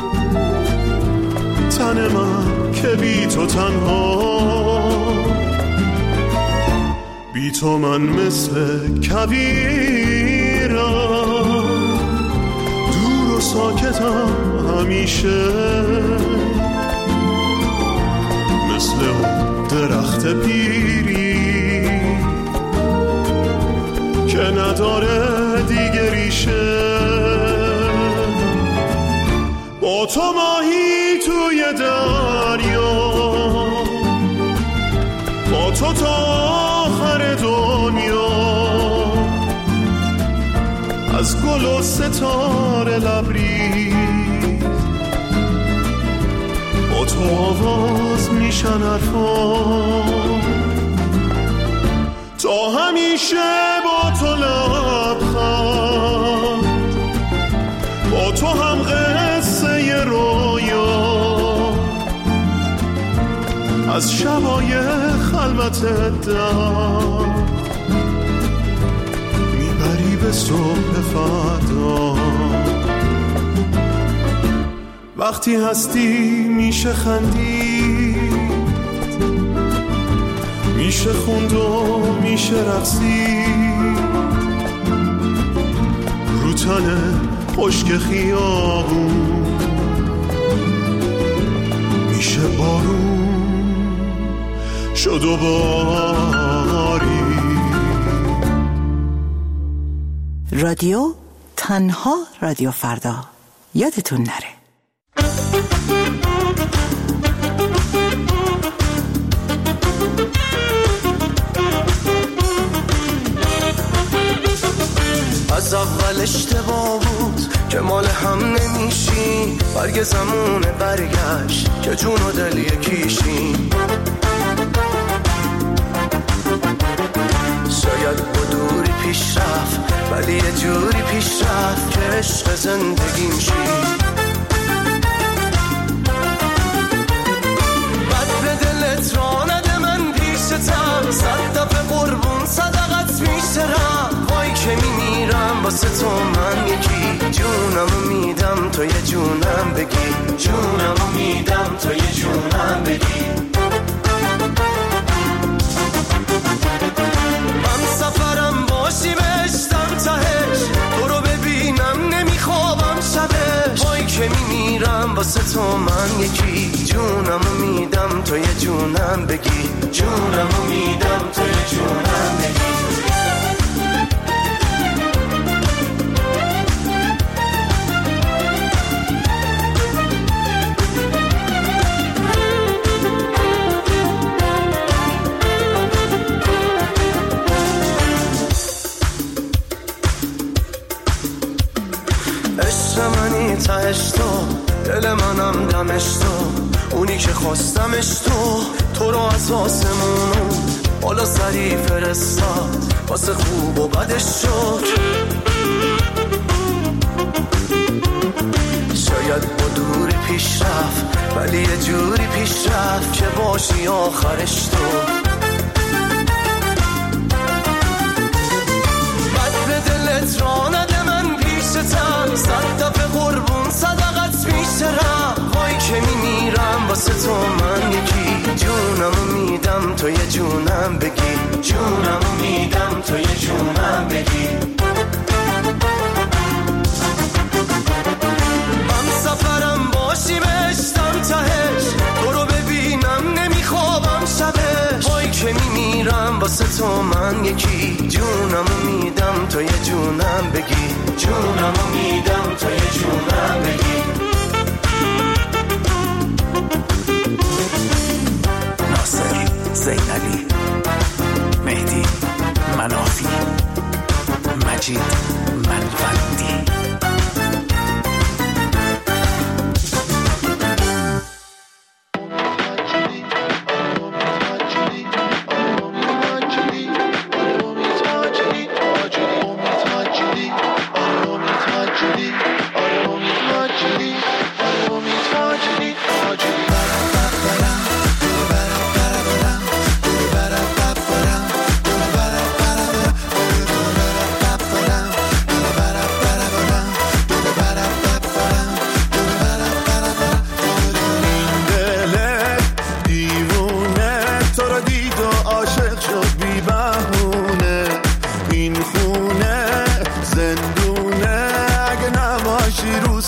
تن من که بی تو تنها بی تو من مثل کویرم دور و ساکتم همیشه مثل درخت پیری که نداره دیگه ریشه با تو ماهی توی دریا با تو تا آخر دنیا از گل و ستاره لبریز با تو آواز میشن حرفان تا همیشه با تو لبخند با تو هم قصه رویا از شبای خلوت در میبری به صبح فردا وقتی هستی میشه خندید میشه خوند و میشه رقصید رو تن خشک خیابون میشه بارون شد و باری رادیو تنها رادیو فردا یادتون نره. از اول اشتباه بود که مال هم نمیشیم برگ زمونه برگشت که جون و دل یکیشیم شاید با دوری پیش رفت ولی یه جوری پیش رفت که عشق زندگیم شیم بد به دلت را نده من پیشتم صد دفعه قربون صدقت میشترم وای که میمیرم واسه تو من یکی جونمو میدم تو یه جونم بگی جونمو میدم تو یه جونم بگی من سفرم باشی بشتم تهش تو رو ببینم نمیخوابم شبش وای که میمیرم واسه تو من یکی جونمو میدم تو یه جونم بگی جونمو میدم تو یه جونم بگی منی تهش تو دل منم دمش تو اونی که خواستمش تو رو از آسمونو بالا سری فرستاد واسه خوب و بدش شد شاید با دوری پیش رفت ولی یه جوری پیش رفت که باشی آخرش تو بد به دلت را نده من پیشتم صد دفعه قربون صدقت میشترم وای که میمیرم واسه تو من یکی جونمو میدم تو یه جونم بگی جونمو میدم تو یه جونم بگی من سفرم باشی بشتم تهش تو رو ببینم نمیخوابم شبش وای که میمیرم واسه تو من یکی جونمو میدم تو یه جونم بگی جونمو میدم تو یه جونم بگی ناصر زینالی مهدی منافی مجید منوندی I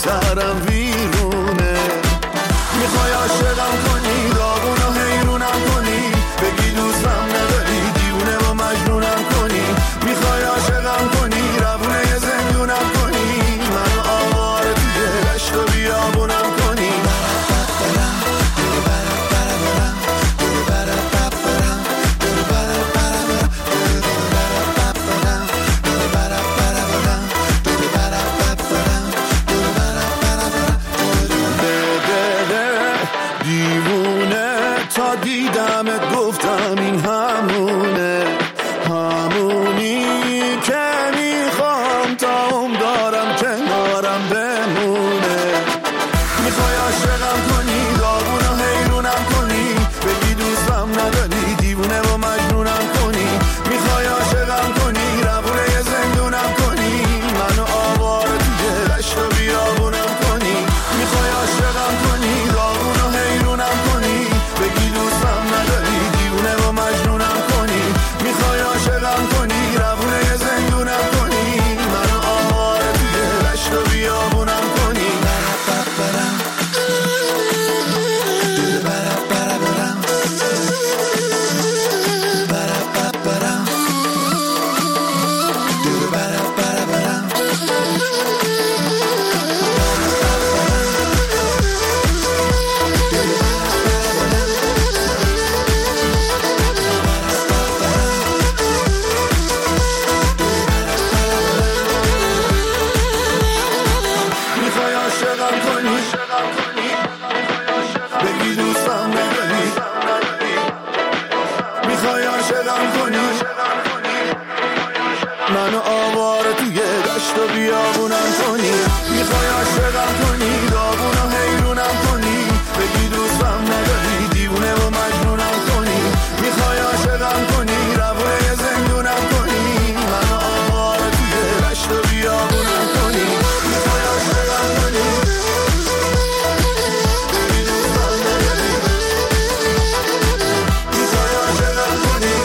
سرم ویرونه. میخوای عاشقم کنی داغونو حیرونم کنی، بگی دوستم نداری دیونه و مجنونم کنی. میخوای عاشقم کنی روونه یه زندونم کنی، منو آواره توی دشت و بیابونم کنی. دیدمت گفتم این همونه، همونی که میخوام تا عمر دارم کنارم بمونه. میخوای عاشقم کنی داغونو حیرونم کنی، بگی دوستم نداری دیوونه و مجنونم کنی. میخوای عاشقم کنی روونه یه زندونم کنی، منو آواره توی دشت و بیابونم کنی. میخوای عاشقم کنی داغونو حیرونم کنی، بگی دوستم نداری دیوونه و مجنونم کنی. میخوای عاشقم کنی روونه یه زندونم کنی، منو آواره توی دشت و بیابونم کنی. منو آواره توی دشت و بیابونم کنی. میخوای عاشقم کنی داغونو حیرونم کنی، بگی دوستم نداری دیوونه و مجنونم کنی. میخوای عاشقم کنی روونه یه زندونم کنی، منو آواره توی دشت و بیابونم کنی. میخوای عاشقم کنی بگی دوستم نداری، میخوای عاشقم کنی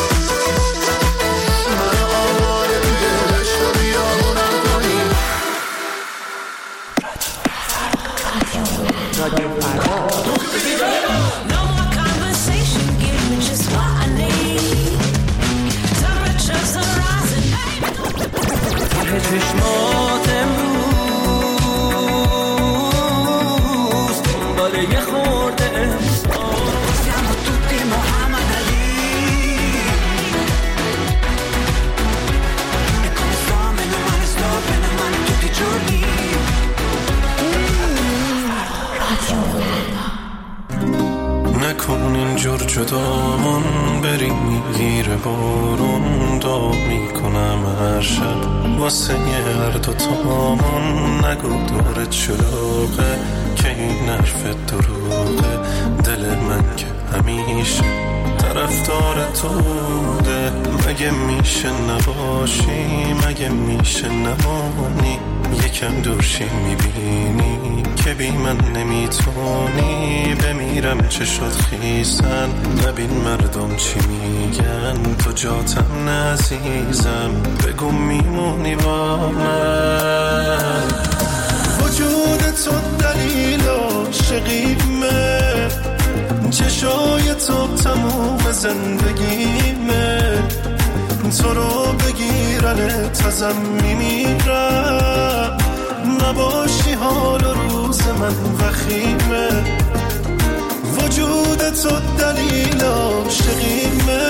چشمات امروز دنبال یه خورده siamo tutti Muhammad Ali e come sto meno male tutti i giorni. نکن اینجور جدامون بریم میگیره بارون، دعا میکنم هر شب واسه هر دوتامون. نگو دورت شلوغه که این حرف دروغه، دل من که همیشه طرفدار تو بوده. مگه میشه نباشی، مگه میشه نمانی، یکم دورشی میبینی که بی من نمیتونی. بمیرم چه شد خیزن، نبین مردم چی میگن، تو جاتم نعزیزم، بگو میمونی با من. وجود تو دلیل عاشقیمه، چشای تو تموم زندگیمه. تو رو بگیرنت ازم میمیرم، نباشی حال روز من وخیمه. وجود تو دلیل عاشقیمه،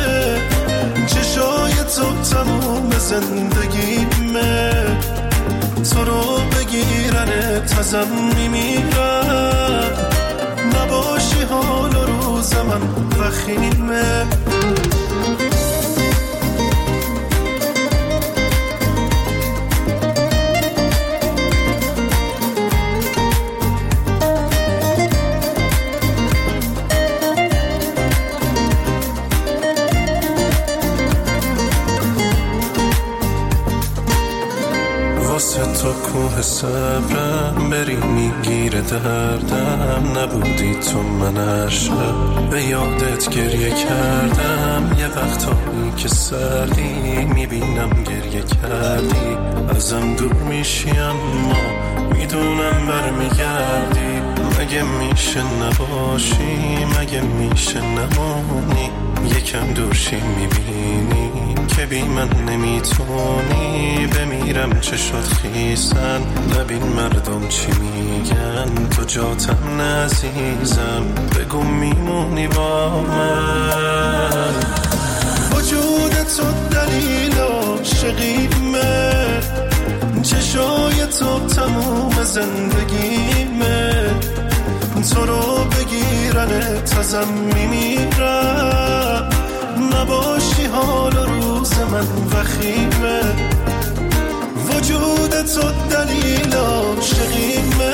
چشای تو تموم زندگیمه. تو رو بگیرنت ازم میمیرم، نباشی حال روز من وخیمه. تا کوه صبرم بری میگیره دردم، نبودی تو من هر شب به یادت گریه کردم. یه وقتایی که سردی میبینم گریه کردی، ازم دور میشی اما میدونم برمیگردی. مگه میشه نباشی، مگه میشه نمونی، یکم دورشی میبینی که بی من نمیتونی. بمیرم چه شد خیسن، نبین مردم چی میگن، تو جاتم نعزیزم بگو میمونی با من. وجود تو دلیل عاشقیمه، چشای تو تموم زندگیمه، تو رو بگیرنت ازم میمیرم. نباشی حال و روز من وخیمه، وجود تو دلیل عاشقیمه،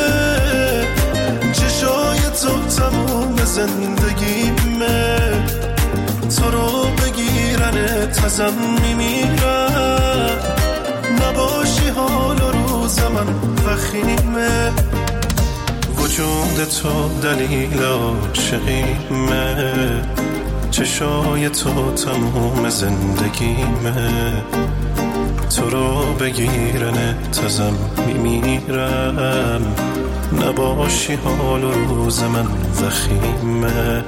چشای تو تموم زندگیمه، تو رو بگیرنت ازم میمیرم. نباشی حال و روز من وخیمه، وجود تو دلیل عاشقیمه، چشای تو تموم زندگیمه، تو رو بگیرنت ازم میمیرم. نباشی حال و روز من وخیمه.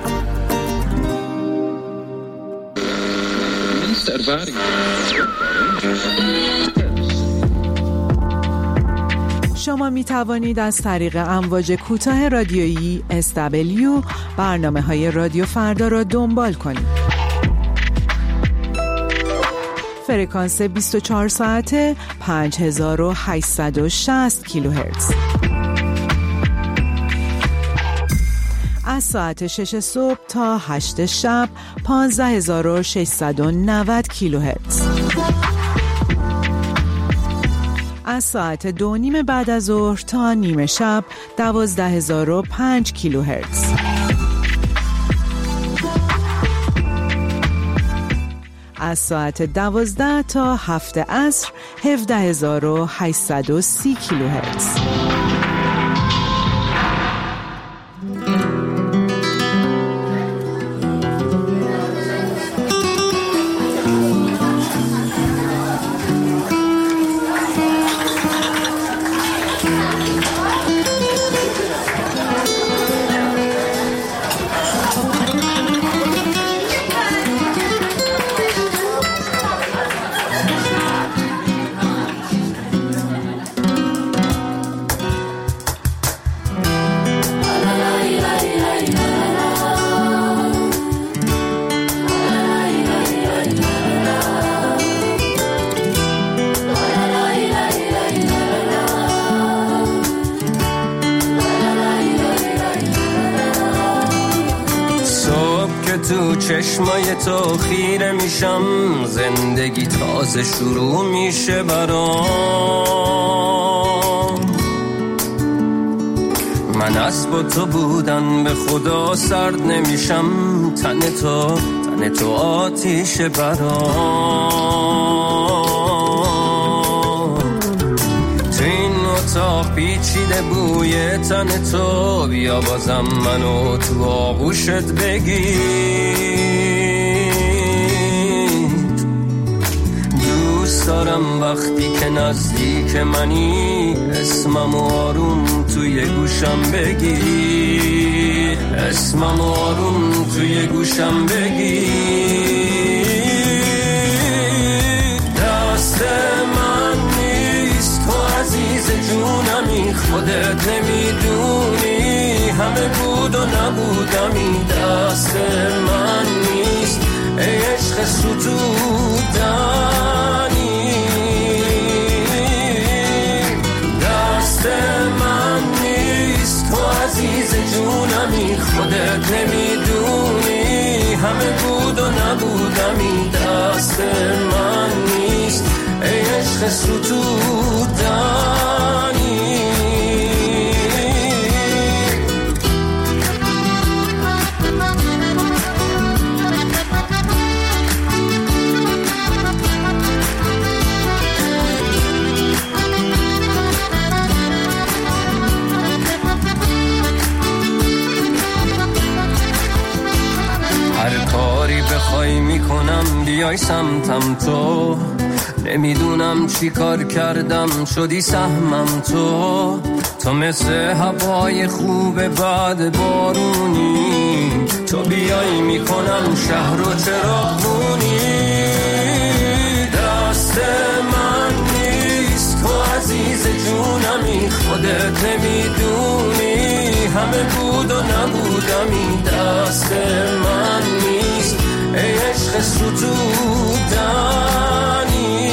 شما می توانید از طریق امواج کوتاه رادیویی SW برنامه‌های رادیو فردا را دنبال کنید. فرکانس 24 ساعته 5860 کیلوهرتز. از ساعت 6 صبح تا 8 شب 15690 کیلوهرتز. از ساعت 2:30 بعد از ظهر تا نیمه شب 12005 کیلوهرتز. از ساعت 12 تا 7 عصر 17830 کیلوهرتز. تو چشمای تو خیره میشم، زندگی تازه شروع میشه برام. من اسب تو بودن به خدا سرد نمیشم، تن تو آتیش برام. تو این اتاق پیچیده بوی تن تو، بیا بازم منو تو آغوشت بگیر. دوست دارم وقتی که نزدیک منی، اسمم آروم توی گوشم بگیر، اسمم آروم توی گوشم بگیر. دست من نیست تو عزیز جونمی، خودت نمیدونی همه بود و نبودمی. دست من نیست ای عشق ستودنی، دست من نیست تو عزیز جونمی، خودت نمیدونی همه بود و نبودمی. دست من نیست ای عشق ستودنی. دلم تو، نمیدونم چی کار کردم شدی سهمم تو مثل هوای خوب بعد بارونی، تو بیایی میکنم شهر رو چراغونی. دست من نیست تو عزیز جونمی، خودت نمیدونی همه بود و نبودمی. دست من نیست ای عشق ستودنی،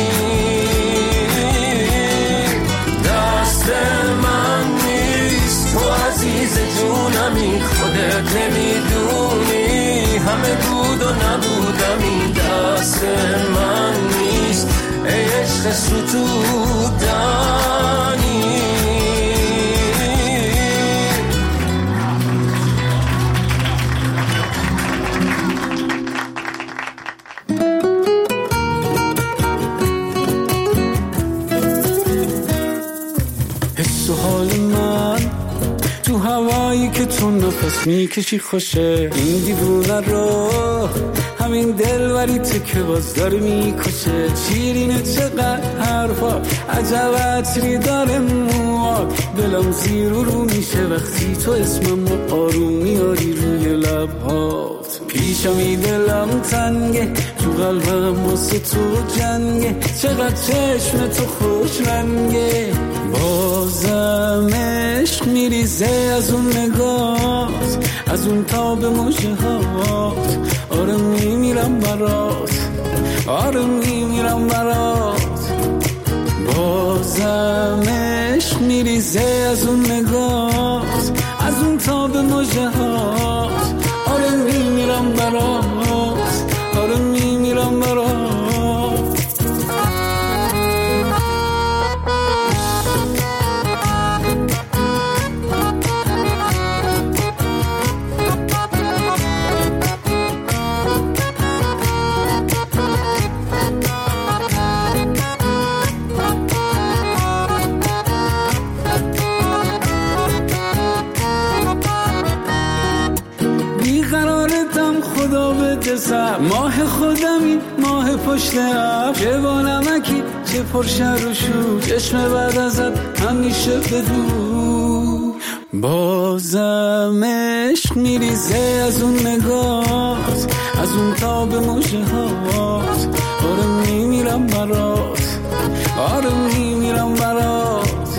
دست من نیست تو عزیز جونمی، خودت نمیدونی همه بود و نبودمی. دست من نیست ای عشق ستودنی. تو هوایی که تو نفس میکشی خوشه، این دیوونه رو همین دلوری تو که باز داره میکشه. شیرینه چقدر حرفا، عجب عطری داره موات، دلم زیر و رو میشه وقتی تو اسمم رو آروم میاری روی لبهات. پیشمی دلم تنگه، تو قلبم واسه تو جنگه، چقدر چشم تو خوش رنگه. بازم عشق میریزه از اون نگات، از اون تاب مژه هات. آره میمیرم برات، آره میمیرم برات. بازم عشق میریزه از اون نگات، از اون تاب مژه هات. آره میمیرم برات، آره میمیرم برات. ماه خودمی، ماه پشت اب، چه با نمکی چه پرشر و شور، چشم بعد ازت همیشه بدور. بازم عشق میریزه از اون نگات، از اون تاب مژه هات. آره میمیرم برات، آره میمیرم برات.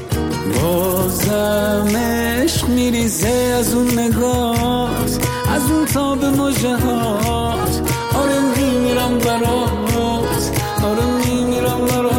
بازم عشق میریزه از اون نگات، از اون تاب مژه هات. آره میمیرم برات، آره میمیرم برات.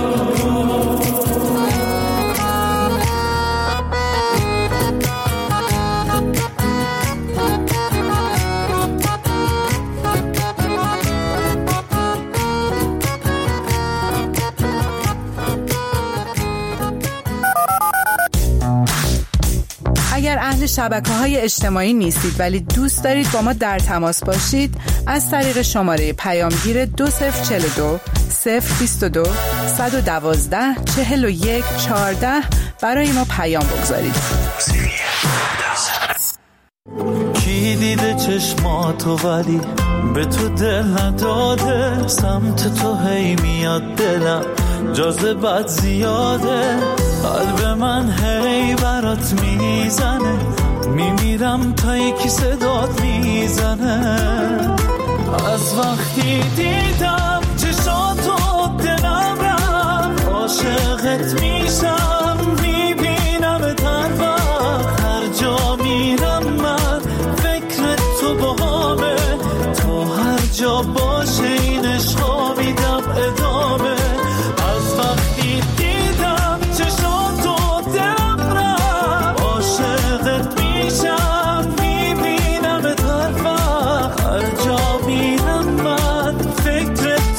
اگر اهل شبکه‌های اجتماعی نیستید ولی دوست دارید با ما در تماس باشید، از طریق شماره پیامگیر 2042 022 112 41 14 برای ما پیام بگذارید. کی دیده چشماتو ولی به تو دل نداده، سمت تو هی میاد دلم جاذبت زیاده. قلب من هی برات میزنه، میمیرم تا یکی صدات میزنه. از وقتی دیدم چشاتو دلم رفت، عاشقت میشم میبینم تر وقت. هر جا میرم من فکر تو باهامه، تا هر جا باشه این عشقا میدم ادامه. از وقتی دیدم چشاتو دلم رفت، عاشقت میشم میبینم تر وقت. هر جا میرم من فکر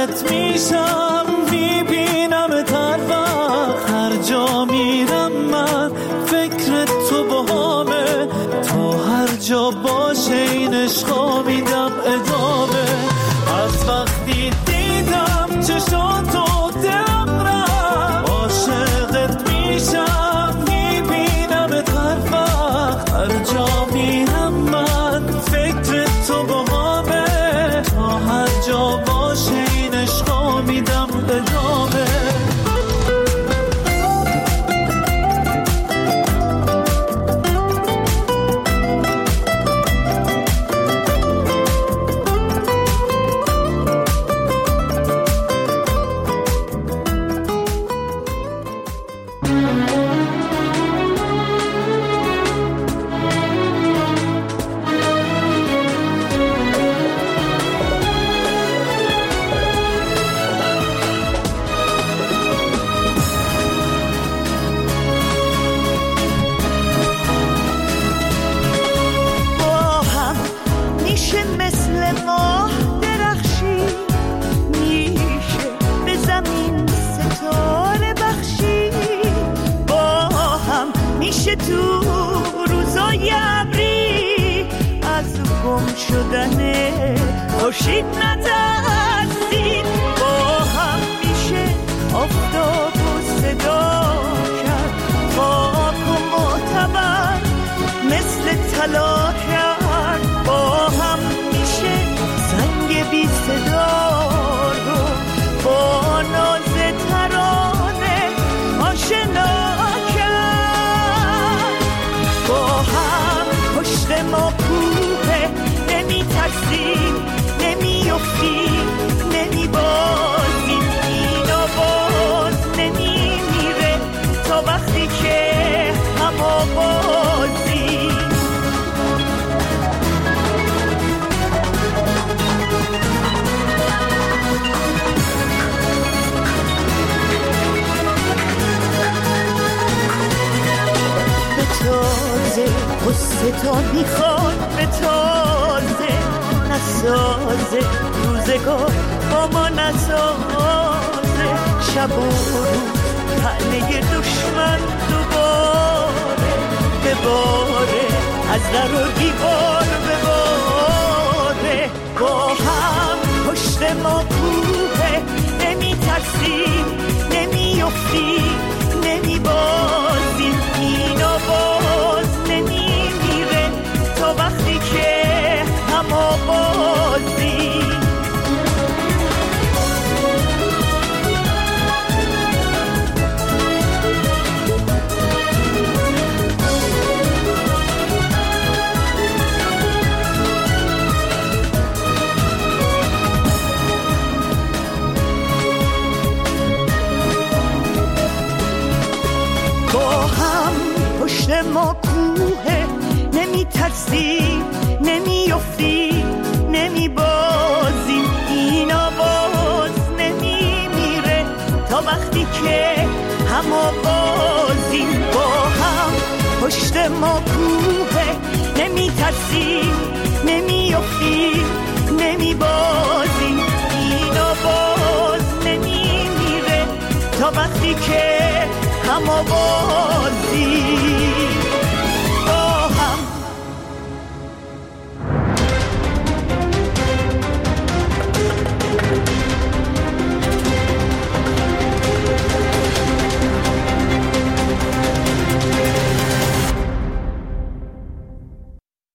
عاشقت میشم، میبینم هر وقت هر جا میرم من، فکر تو باهامه، تا هر جا باشه این عشقا میدم ادامه. از وقتی دیدم چشاتو دلم رفت، عاشقت میشم، میبینم هر وقت هر جا میرم من، فکر تو باهامه، تا هر جا باشه این عشقا میدم ادامه. تو روزای ابری از گم شدن خورشید نترسیم، با هم میشه آفتاب و صدا کرد، خاک و معتبر مثل طلا کرد، با هم میشه زنگ بی صدا رو با ناز ترانه آشنا، ما کوه نمی ترسیم، نمی افتیم، نمی بازیم، این آواز نمی میره تا وقتی که هم آوازیم. به تازه قصه تا میخواد، به تازه نسازه روزگار با ما نسازه، شب و روز پهنه دشمن دوباره بباره، از در و دیوار بباره، با هم پشت ما کوه نمی ترسیم، نمی افتیم، نمی بازیم، این آواز نمی میره تا وقتی که هم آوازیم. پشت ما کوه نمی ترسیم، نمی افتیم، نمی بازیم، این آواز نمی میره تا وقتی که هم آوازیم. با هم پشت ما کوه نمی ترسیم، نمی افتیم، نمی بازیم، این آواز نمی میره تا وقتی که هم آوازیم.